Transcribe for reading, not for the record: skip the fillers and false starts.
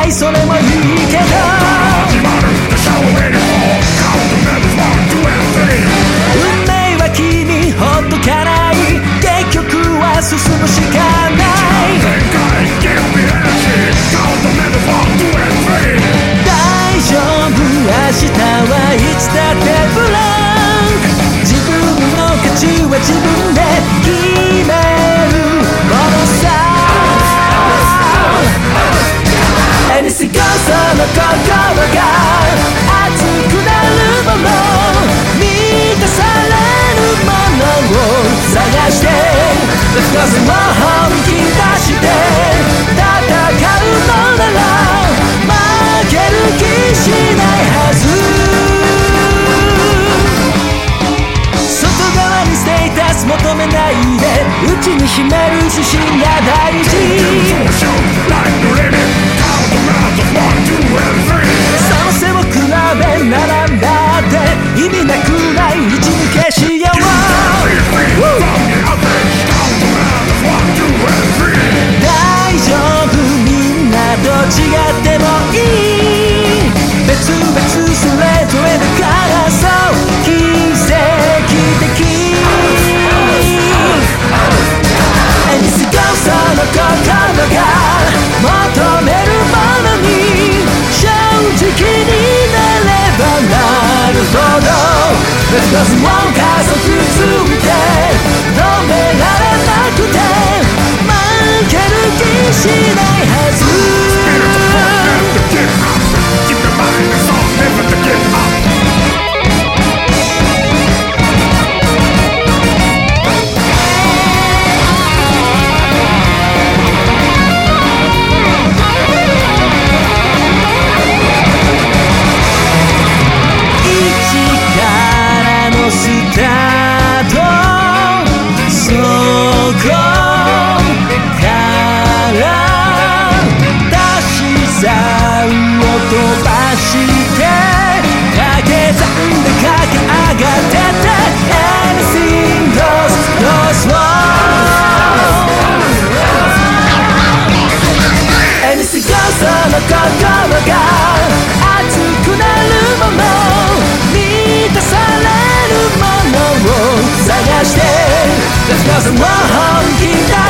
いそれもいいけど運命は君ほっとかない結局は進むしかない大丈夫明日はいつだってブランク自分の価値は自分で決めるものさAnything goes その心が熱くなるもの満たされるものを探して Let's go も本気出して戦うのなら負ける気しないはず外側にステータス求めないで内に秘める自信が大事その背を比べ並んだって意味なくない一抜けしよう大丈夫みんなと違ってもいい別々それぞれだからそう奇跡的Anything goes その心が求めるものに正直になればなるほど Let's go も加速ついて止められなくて負ける気しないはずその心が熱くなるもの満たされるものを探して Let's go もう本気だ